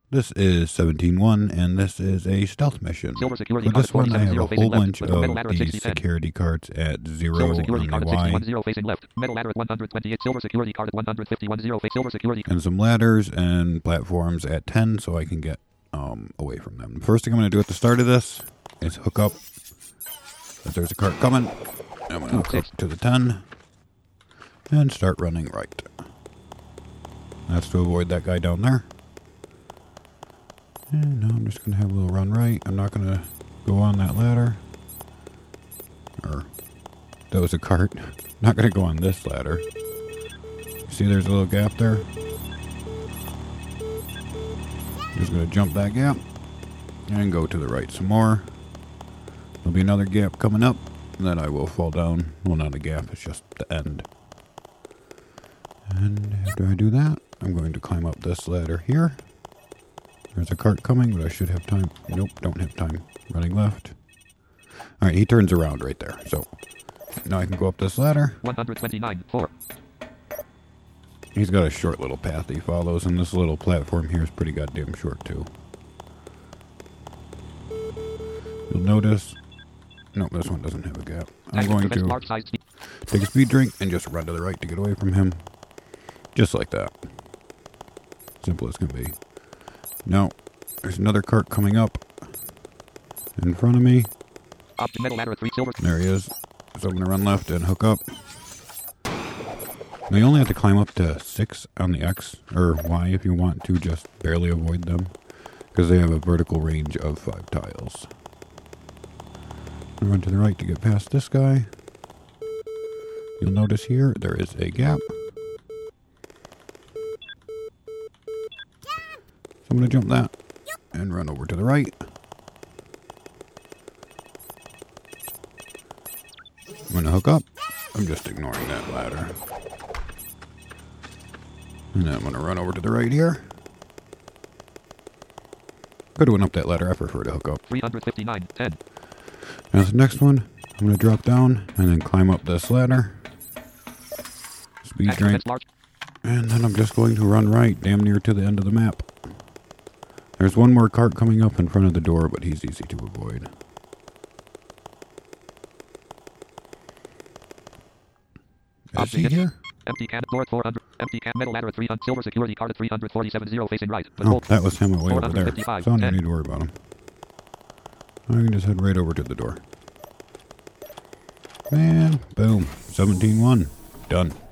This is 17-1, and this is a stealth mission. Silver security For this card one, I have a 47-0 facing whole left. bunch Metal of ladder these 60-10. security cards at 0 Silver on security the card at Y, 61-0 facing left. Metal ladder at 128. Silver security card at 151-0 face. Silver security and some ladders and platforms at 10 so I can get away from them. The first thing I'm going to do at the start of this is hook up. If there's a cart coming, I'm going to hook up to the 10 and start running right. That's to avoid that guy down there. And now I'm just going to have a little run right. I'm not going to go on that ladder. Or, that was a cart. Not going to go on this ladder. See there's a little gap there? Just going to jump that gap. And go to the right some more. There'll be another gap coming up. And then I will fall down. Well, not a gap. It's just the end. And after I do that, I'm going to climb up this ladder here. There's a cart coming, but I should have time. Nope, don't have time. Running left. Alright, he turns around right there. So, now I can go up this ladder. 129-4. He's got a short little path he follows, and this little platform here is pretty goddamn short, too. You'll notice... Nope, this one doesn't have a gap. I'm going to take a speed drink and just run to the right to get away from him. Just like that. Simple as can be. Now, there's another cart coming up in front of me. There he is. So I'm going to run left and hook up. Now you only have to climb up to 6 on the X or Y if you want to just barely avoid them. Because they have a vertical range of 5 tiles. I run to the right to get past this guy. You'll notice here there is a gap. So I'm going to jump that and run over to the right. I'm going to hook up. I'm just ignoring that ladder. And then I'm going to run over to the right here. Could have went up that ladder. I prefer to hook up. 359-10. Now the next one, I'm going to drop down and then climb up this ladder. Speed drink. And then I'm just going to run right, damn near to the end of the map. There's one more cart coming up in front of the door, but he's easy to avoid. Is he here? Empty can, door at 400. Empty can, metal ladder at 300. Silver security card at 347-0 facing right. Oh, that was him way over there. So I don't need to worry about him. I can just head right over to the door. Man, boom. 17-1. Done.